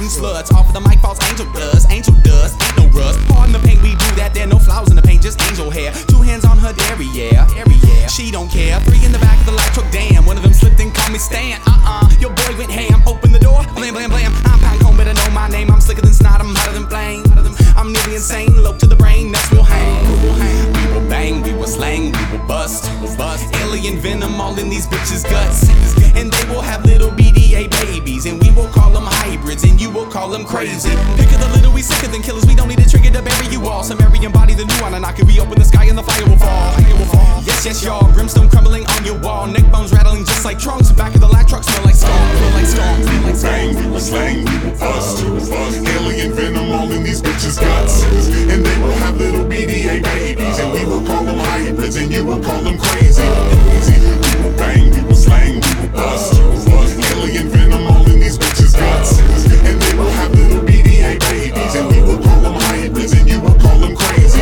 shooting sluts. Off of the mic falls angel dust, ain't no rust. Pardon the paint, we do that, there no flaws in the paint, just angel hair. 2 hands on her derriere, she don't care. 3 in the back of the light truck, damn, one of them slipped and called me Stan. Your boy went ham, open the door, blam blam blam. I'm Pinecone, better know my name, I'm slicker than snot, I'm hotter than flame. I'm nearly insane, low to the brain, that's real hang. We will bang, we will slang, we will bust. Alien venom all in these bitches' guts. And they will have little BDA babies, and we will call them hybrids, and you will call them crazy. Pick of the little, we sicker than killers, we don't need a trigger to bury you all. Sumerian body, the new Anunnaki, we open the sky and the fire will fall. Yes, y'all, brimstone crumbling on your wall, neck bones rattling just like trunks. Back of the lack truck smell like storm, feel like storm. We will bang, we will slang, we will bust. Alien venom all in these bitches' guts. And they will have little BDA babies, and we will call them hybrids, and you will call them crazy. We will bang, we will slang, we will bust. Alien venom all in these bitches' guts. And they will have little BDA babies, and we will call them hybrids, and you will call them crazy.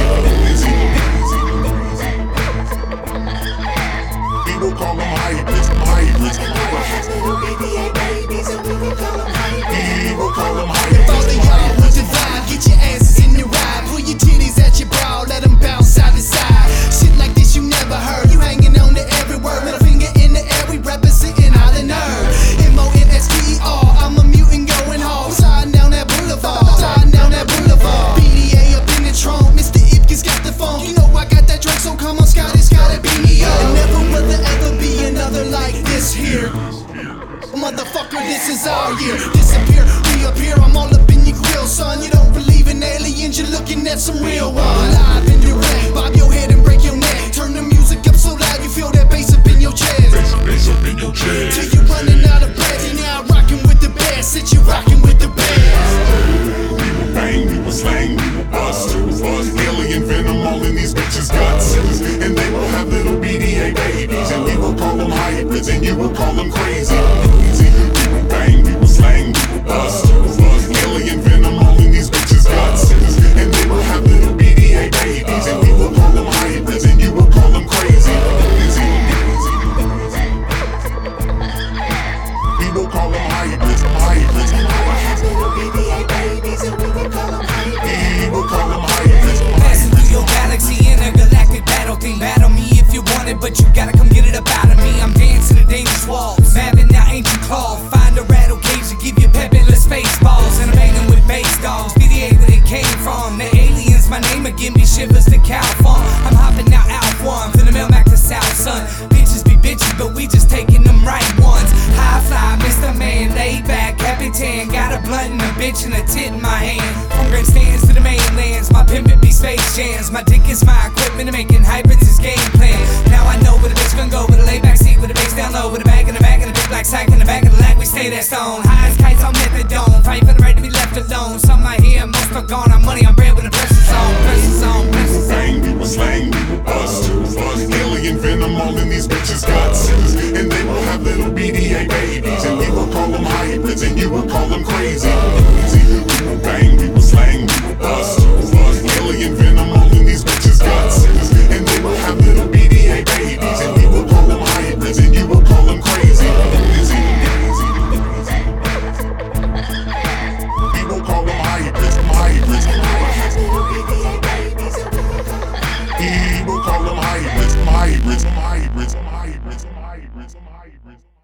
We will call them hybrids. Little BDA babies, and we will call them hybrids. We will call them If all of y'all want to vibe, get your asses in your ride. Pull your titties at your brow, let them bounce side to side. Shit like this you never heard, you hanging on to every word. Middle finger in the air, we representing Island Nerd. MONSTER, I'm a mutant going hard. Sliding down that boulevard, BDA up in the trunk, Mr. Ipkiss got the funk. You know I got that drink, so come on Scott, it's gotta be me up. And never will there ever be another like this here. Motherfucker, this is our year. Disappear, reappear, I'm all up in your grill, son. You don't believe in aliens, you're looking at some real ones. Live and direct, bob your head and break your neck. Turn the music up so loud you feel that bass up in your chest. bass up in your chest. Till you running out of breath, you're now rocking with the best. Sit you rocking with the best. We will bang, we will slang, we will bust. Alien venom all in these bitches' guts. And they will have little BDA babies, and we will call them hybrids, and you will call them crazy. We will bang, we will slang, we will bust. Alien venom all in these bitches' guts. And they will have little BDA babies, and we will call them hybrids, and you will call them crazy. We will call them hybrids. Little BDA babies, and we will call them hybrids. We will call them hybrids. Passing through your galaxy in a galactic battle thing. Battle me if you want it, but you gotta come get it up out of me. I'm dancing a dangerous walls, mapping out ancient claw. Find a rattle cage to give you pepperless space balls. And I'm banging with bass dogs, BDA where they came from. The aliens, my name again, me shivers to cow farm. I'm hopping out one, from the mail back to South Sun. Bitches be bitches, but we just taking them right ones. High fly, Mr. Man, laid back, Capitan. Got a blunt and a bitch and a tit in my hand. From grandstands to the mainlands, my pimpin' be space jams. My dick is my equipment, and making hybrids is game plan. Now I know where the bitch gon' go, with a laid back seat, with a bass down low, with a bag in the back and a big black sack in the back of the lag. We stay that stone, high as kites on methadone. Fight for the right to be left alone. Some I hear, most are gone. I'm money, I'm bread with the pressure's on, pressure's on, pressure's on. Bang, we will slang, we will bust. Alien venom all in these bitches' guts. And they will have little BDA babies, and we will call them hybrids, and you will call them crazy. We will bang, we will slang, we will bust. Alien venom all in these bitches' guts. And they will have little BDA babies, and we will call them hybrids, and you will call them crazy. We will call them hybrids. Little BDA babies, and we will call them hybrids. We will call them hybrids.